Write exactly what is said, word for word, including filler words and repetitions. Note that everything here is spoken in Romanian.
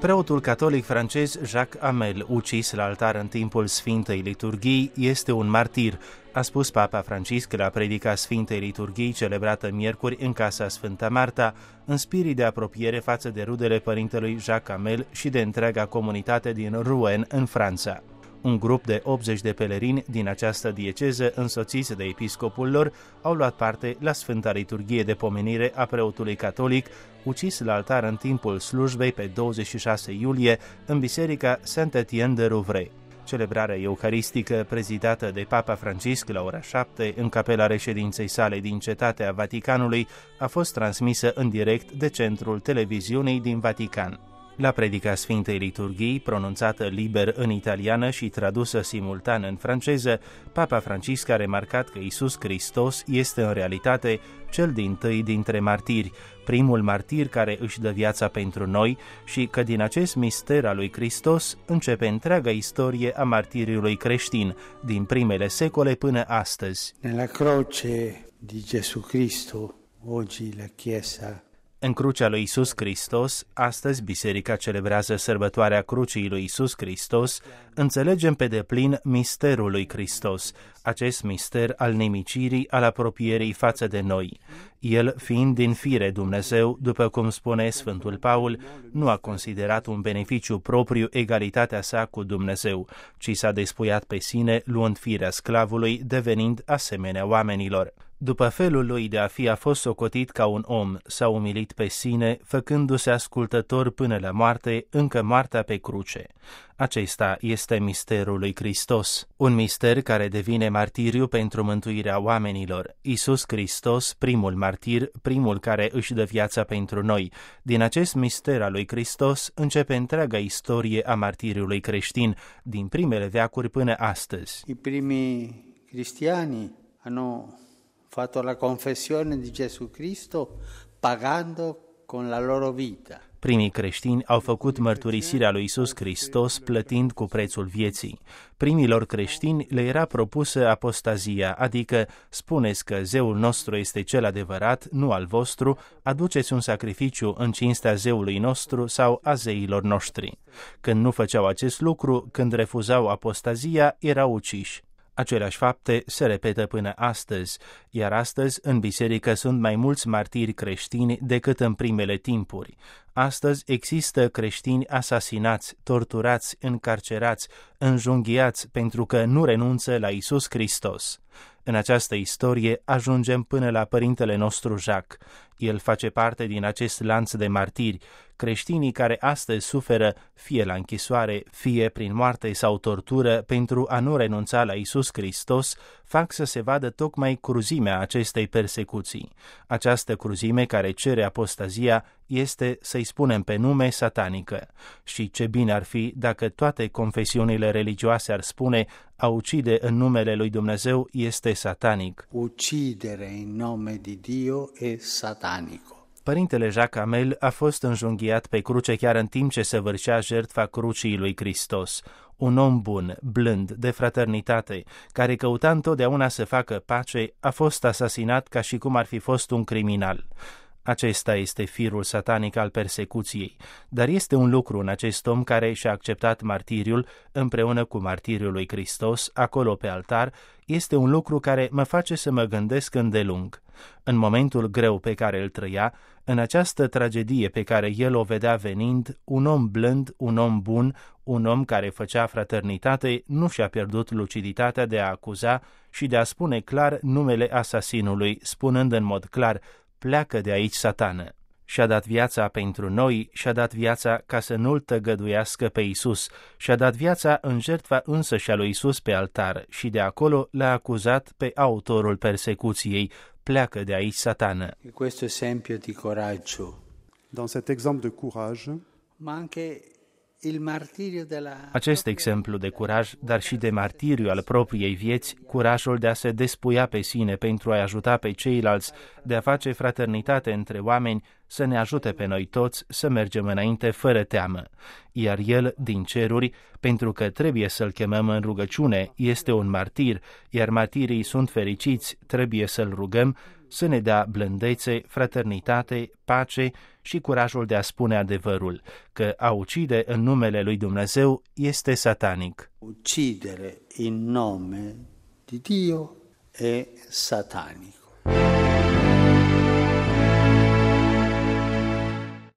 Preotul catolic francez Jacques Hamel, ucis la altar în timpul Sfintei Liturghii, este un martir, a spus Papa Francisc la predica Sfintei Liturghii celebrată miercuri în Casa Sfânta Marta, în spirit de apropiere față de rudele părintelui Jacques Hamel și de întreaga comunitate din Rouen, în Franța. Un grup de optzeci de pelerini din această dieceză, însoțiți de episcopul lor, au luat parte la Sfânta Liturghie de pomenire a preotului catolic, ucis la altar în timpul slujbei pe douăzeci și șase iulie în biserica Saint-Étienne de Rouvray. Celebrarea euharistică, prezidată de Papa Francisc la ora șapte în capela reședinței sale din Cetatea Vaticanului, a fost transmisă în direct de Centrul Televiziunii din Vatican. La predica Sfintei Liturghii, pronunțată liber în italiană și tradusă simultan în franceză, Papa Francisc a remarcat că Iisus Hristos este în realitate cel dintâi dintre martiri, primul martir care își dă viața pentru noi și că din acest mister al lui Hristos începe întreaga istorie a martiriului creștin, din primele secole până astăzi. Nella croce di Gesù Cristo, oggi la Chiesa. În crucea lui Iisus Hristos, astăzi Biserica celebrează sărbătoarea crucii lui Iisus Hristos, înțelegem pe deplin misterul lui Hristos, acest mister al nimicirii, al apropierii față de noi. El, fiind din fire Dumnezeu, după cum spune Sfântul Paul, nu a considerat un beneficiu propriu egalitatea sa cu Dumnezeu, ci s-a despuiat pe sine, luând firea sclavului, devenind asemenea oamenilor. După felul lui de a fi, a fost socotit ca un om, s-a umilit pe sine, făcându-se ascultător până la moarte, încă moartea pe cruce. Acesta este misterul lui Hristos, un mister care devine martiriu pentru mântuirea oamenilor. Iisus Hristos, primul martir, primul care își dă viața pentru noi. Din acest mister al lui Hristos începe întreaga istorie a martiriului creștin, din primele veacuri până astăzi. I primi cristiani hanno fatto la confessione di Gesù Cristo pagando con la loro vita. Primii creștini au făcut mărturisirea lui Iisus Hristos plătind cu prețul vieții. Primilor creștini le era propusă apostazia, adică spuneți că zeul nostru este cel adevărat, nu al vostru, aduceți un sacrificiu în cinstea zeului nostru sau a zeilor noștri. Când nu făceau acest lucru, când refuzau apostazia, erau uciși. Aceleași fapte se repetă până astăzi, iar astăzi în biserică sunt mai mulți martiri creștini decât în primele timpuri. Astăzi există creștini asasinați, torturați, încarcerați, înjunghiați pentru că nu renunță la Iisus Hristos. În această istorie ajungem până la părintele nostru Jacques. El face parte din acest lanț de martiri, creștinii care astăzi suferă fie la închisoare, fie prin moarte sau tortură pentru a nu renunța la Iisus Hristos, fac să se vadă tocmai cruzimea acestei persecuții. Această cruzime care cere apostazia este, să-i spunem pe nume, satanică. Și ce bine ar fi dacă toate confesiunile religioase ar spune: a ucide în numele lui Dumnezeu este satanic. Uccidere in nome di Dio è satanico. Părintele Jacques Hamel a fost înjunghiat pe cruce chiar în timp ce săvârșea jertfa crucii lui Hristos. Un om bun, blând, de fraternitate, care căuta întotdeauna să facă pace, a fost asasinat ca și cum ar fi fost un criminal. Acesta este firul satanic al persecuției, dar este un lucru în acest om care și-a acceptat martiriul împreună cu martiriul lui Hristos, acolo pe altar, este un lucru care mă face să mă gândesc îndelung. În momentul greu pe care îl trăia, în această tragedie pe care el o vedea venind, un om blând, un om bun, un om care făcea fraternitate, nu și-a pierdut luciditatea de a acuza și de a spune clar numele asasinului, spunând în mod clar: pleacă de aici, Satană. Și-a dat viața pentru noi, și-a dat viața ca să nu-l tăgăduiască pe Iisus, și-a dat viața în jertfa însăși a lui Iisus pe altar și de acolo l-a acuzat pe autorul persecuției: pleacă de aici, Satană. Questo esempio di coraggio. Dans cet exemple de courage, ma anche il martirio della... Acest exemplu de curaj, dar și de martiriu al propriei vieți, curajul de a se despuia pe sine pentru a ajuta pe ceilalți, de a face fraternitate între oameni, să ne ajute pe noi toți să mergem înainte fără teamă, iar El din ceruri, pentru că trebuie să-L chemăm în rugăciune, este un martir, iar martirii sunt fericiți, trebuie să-L rugăm să ne dea blândețe, fraternitate, pace și curajul de a spune adevărul, că a ucide în numele lui Dumnezeu este satanic. Uccidere in nome di Dio è satanico.